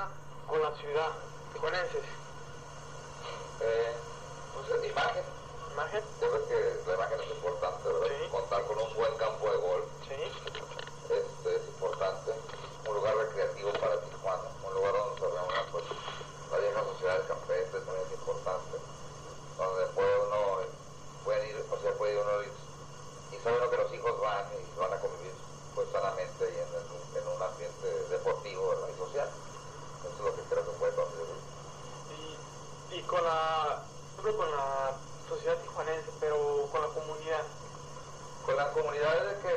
relaciona con la ciudad tijuanenses? Pues imagen. ¿Imagen? Yo creo que la imagen es importante, ¿verdad? Sí. Contar con un buen campo de golf Sí. es importante. Un lugar recreativo para Tijuana, un lugar donde se reúna pues la vieja sociedad del campestre también es importante, donde puede ir, o sea, puede ir uno y sabe uno que los hijos van y van a convivir pues sanamente y en un ambiente deportivo, ¿verdad? Y social. Eso es lo que creo que puede contribuir. Y con la sociedad tijuanense, pero con la comunidad. Con la comunidad es de que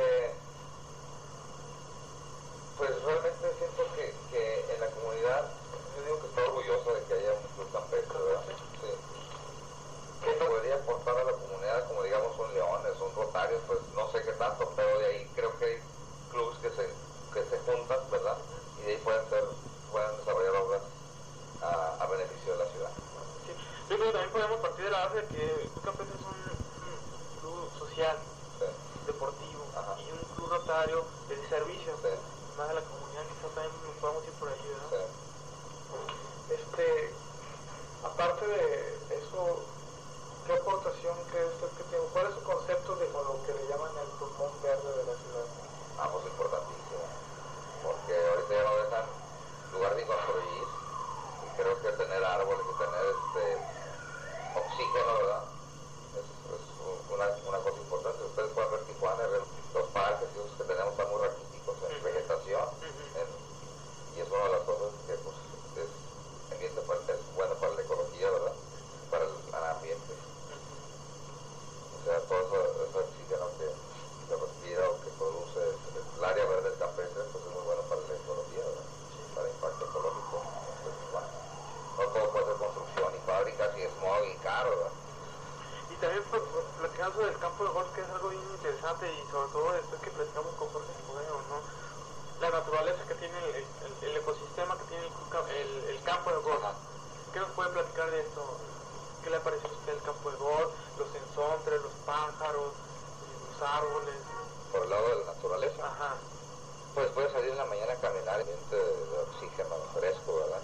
pues realmente siento que en la comunidad, yo digo que estoy orgulloso de que haya un club campestre, ¿verdad? Sí. ¿Qué podría aportar a la comunidad como digamos un Leones, un Rotario? Pues no sé qué tanto, pero de ahí creo que hay clubes que se juntan, ¿verdad? Y de ahí pueden desarrollar obras a beneficio de la ciudad. Sí. Yo creo que también podemos partir de la base de que el club campestre es un club social, Sí. deportivo, Ajá. y un club rotario de servicio, Sí. más de la comunidad, quizás también nos podamos ir por ahí, ¿verdad? Sí. Aparte de eso, ¿qué aportación cree usted que tiene? ¿Cuál es su concepto de lo que le llaman el pulmón verde de la ciudad? Pues importantísimo, porque ahorita ya no dejan lugar de construir y creo que tener árboles y tener oxígeno, ¿verdad? Es una cosa importante. Ustedes pueden ver Tijuana, ver los parques y esos que tenemos están muy raquíticos en vegetación y es una de las cosas que pues es bueno para la ecología, ¿verdad? Para el ambiente. O sea, todo ese oxígeno que se respira o que produce el área verde del campestre, pues es muy bueno para la ecología, ¿verdad? Para el impacto ecológico. Pues, bueno, no todo puede ser construcción y fábricas y smog y caro, ¿verdad? Y también platicando sobre el campo de golf, que es algo bien interesante, y sobre todo después que platicamos con Jorge Escudero, ¿no? La naturaleza que tiene el ecosistema que tiene el campo de golf. ¿Qué nos puede platicar de esto? ¿Qué le parece a usted el campo de golf, los ensontres, los pájaros, los árboles? Por el lado de la naturaleza. Ajá. Pues puedes salir en la mañana a caminar en ambiente de oxígeno fresco, ¿verdad?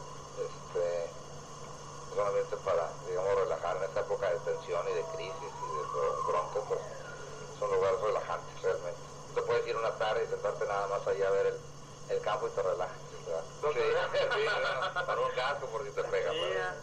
Es un ambiente para, digamos, relajar en esta época de tensión y de crisis y de bronca, pues son lugares relajantes realmente. Te puedes ir una tarde y sentarte nada más allá a ver el campo y te relajas, ¿verdad? Sí, ¿verdad? Para un casco por si te pega. Sí, ¿verdad?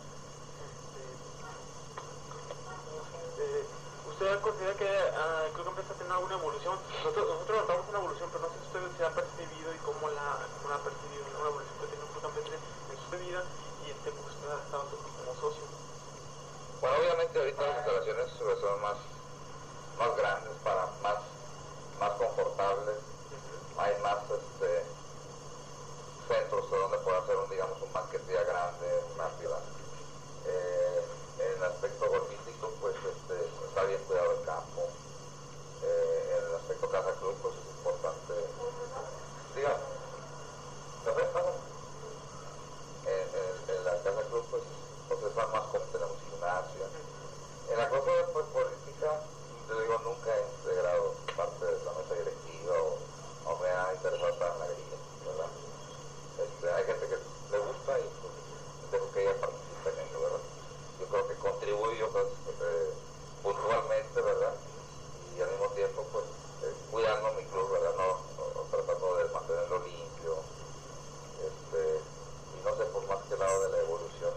¿Usted considera que el club campestre tiene alguna evolución? Nosotros notamos una evolución, pero no sé si usted se ha percibido y cómo la ha percibido, una evolución que tiene un club campestre en su vida y pues usted ha estado como socio. Bueno, obviamente ahorita las instalaciones son más grandes, más confortables, hay más centros donde pueda hacer un banquetía grande, una ciudad. En el aspecto golfístico, pues está bien cuidado el campo. En el aspecto casa club, pues es importante. Digamos, en la casa club, pues están más como tenemos gimnasia. En la cosa pues, política, yo digo, nunca he integrado parte de la mesa directiva o me ha interesado estar en la grilla, ¿verdad? Hay gente que le gusta y pues dejo que ella participe en ello, ¿verdad? Yo creo que contribuyo pues, puntualmente, ¿verdad? Y al mismo tiempo pues cuidando mi club, ¿verdad? No tratando de mantenerlo limpio, y no sé, por más que el lado de la evolución.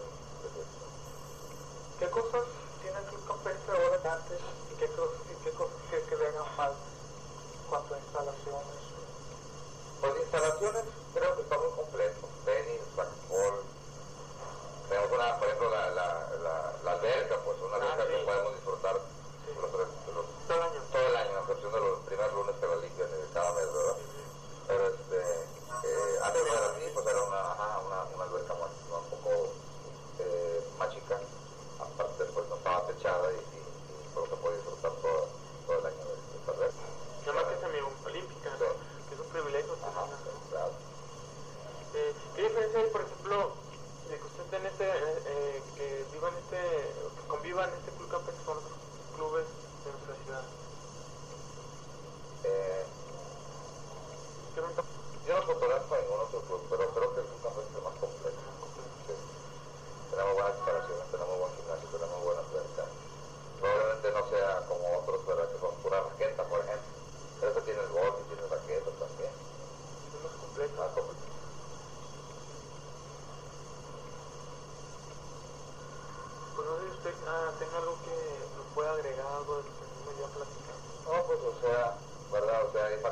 ¿Qué cosas tiene el club campestre ahora que antes y qué cosas que le hagan falta en cuanto a instalaciones? Pues instalaciones creo que está muy completo, tenis, racquetball, tenemos por ejemplo la alberca, pues una alberca que podemos disfrutar todo el año, a excepción de los primeros lunes que la limpian cada mes, ¿verdad? Pero antes no era así, pues era una alberca un poco más chica, aparte pues no estaba techada y solo se puede disfrutar todo el año de esta alberca. Además que es semi-olímpica, ¿no? Sí. Que es un privilegio. Ajá, claro. ¿Qué diferencia hay, por ejemplo, de que usted que conviva en este club campestre con otros clubes de nuestra ciudad? Yo no fotografo en ningún otro club, pero creo que el club campestre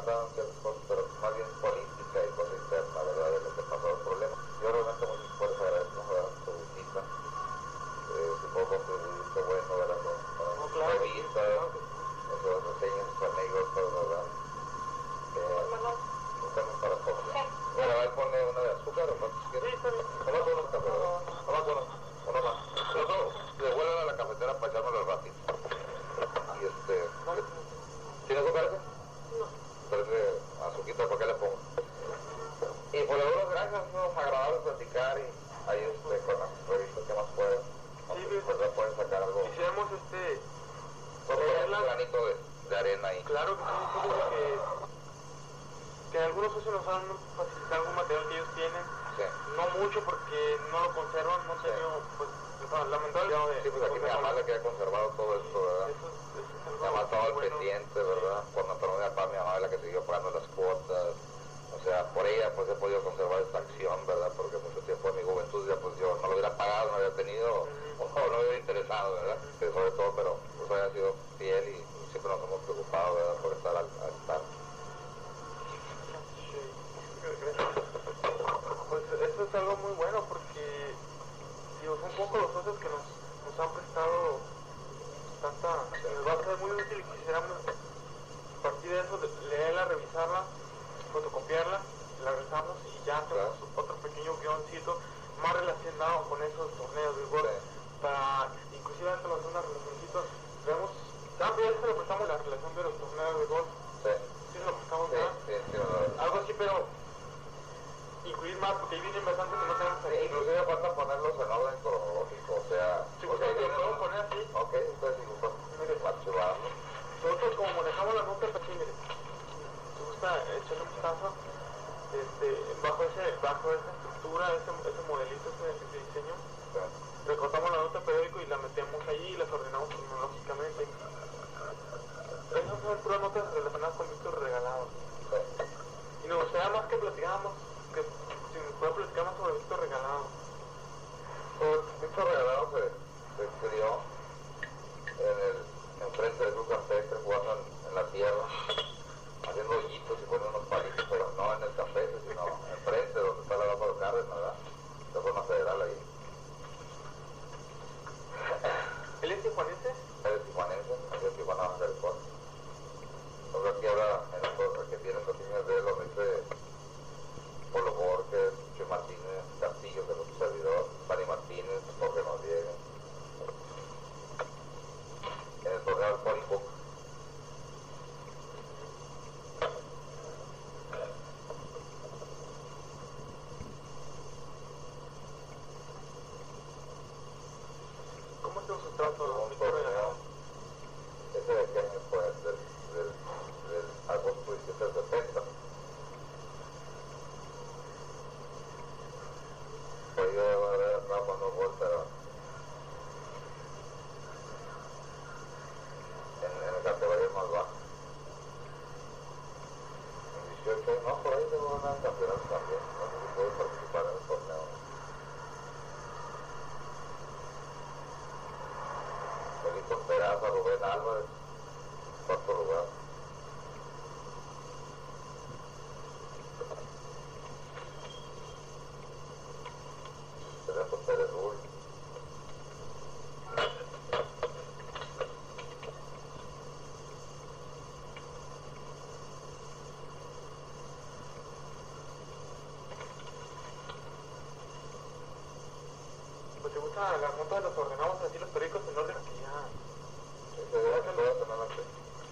trataban ciertas cosas, pero más bien política y cosa interna, ¿verdad? De lo que pasó el problema. Yo realmente muy por eso agradezco su visita. Si puedo contribuir, qué bueno, ¿verdad? Con claro, revistas, claro. reseñas, sus anécdotas, ¿verdad? Un tema para todos. Bueno, a ver, ponle una de azúcar o cuántos quieres. Sí, está bien. Nomás unos cafés, nomás uno más. Luego devuelven a la cafetera para echármelo rápido. Y ¿tiene azúcar ese? No. Parece azuquita, ¿para qué le pongo? Y por las buenas gracias, ¿no? Agradable platicar y ahí con las revistas que más pueden. Sí, pues pueden sacar algo. Quisiéramos Un granito de arena ahí. Claro que sí, fíjate que algunos socios nos han facilitado algún material que ellos tienen, Sí. no mucho porque no lo conservan, no han tenido, pues, lamentablemente. Sí, pues aquí mi mamá le queda conservado todo esto, ¿verdad? Eso es algo Mi mamá estaba al bueno. pendiente, ¿verdad? Cuando entró mi papá es la que siguió pagando las cuotas. O sea, por ella pues he podido conservar esta acción, ¿verdad? Porque mucho tiempo de mi juventud ya pues yo no lo hubiera pagado, no había tenido, o no me hubiera interesado, ¿verdad? Sí, sobre todo, pero pues haya sido fiel y siempre nos hemos preocupado, ¿verdad? Por estar al estar. Pues eso es algo muy bueno porque, digo, son pocos los socios que nos han prestado nos va a ser muy útil y quisiéramos a partir de eso leerla, revisarla, fotocopiarla, la rezamos y ya hacemos otro pequeño guioncito más relacionado con esos torneos de golf, para inclusive antes de hacer una relacioncita, vemos, ya se lo prestamos la relación de los torneos de golf, sí se lo prestamos ya, algo así, pero incluir más, porque ahí vienen bastante que no tenemos ahí. Inclusive falta ponerlos en orden cronológico, o sea, Si gustan, lo podemos poner así. Ok, entonces si gustan, archivarlo. Nosotros como manejamos las notas aquí, mire, si gusta echarle un vistazo, bajo esa estructura, ese modelito ese diseño, recortamos la nota periódico y la metemos allí y las ordenamos cronológicamente. Esas son puras notas relacionadas con Víctor Regalado. Y nos gustaría más que platicáramos, que si nos puede platicar más sobre Víctor Regalado. Pues Víctor Regalado se crió enfrente del Club Campestre, jugando en la tierra, haciendo hoyitos y poniendo unos palitos, pero no en el Campestre, sino enfrente donde está la Lázaro Cárdenas, ¿verdad? La zona federal ahí. ¿Él es tijuanense? Él es tijuanense, aquí en Tijuana, Baja California. Entonces aquí habla en el que tiene noticias de él, donde dice Polo Borges, Chuy Martínez, Castillo, que es otro servidor, Fanny Martínez, Jorge Noriega. En el torneo del Pony Book. ¿Cómo estuvo su trato, Un Víctor Regalado? torneo, ese de qué año fue, del agosto 17 del 70. Pues yo a ver, estaba cuando gol, pero en el categoría más baja. En 18, no, por ahí tengo una campeonato también, no sé si puedo participar en el torneo. Felipe Peraza, Rubén Álvarez, cuarto lugar. Ernesto Pérez Rull. Pues te gusta las notas, las ordenamos así los periódicos en orden que ya... Ese día que todas tener la fe.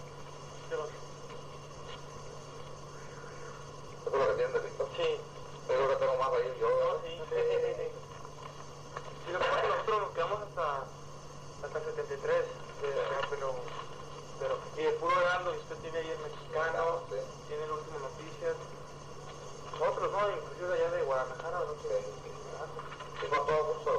¿Eso es lo que tienen de Víctor? Sí. Yo creo que tengo más ahí yo. No, sí. Sí, lo que pasa es que nosotros nos quedamos hasta el 73, pero y el puro Heraldo, y usted tiene ahí el Mexicano, Sí. tiene el último Noticias, nosotros no, inclusive allá de Guadalajara, no sé. Y con todo gusto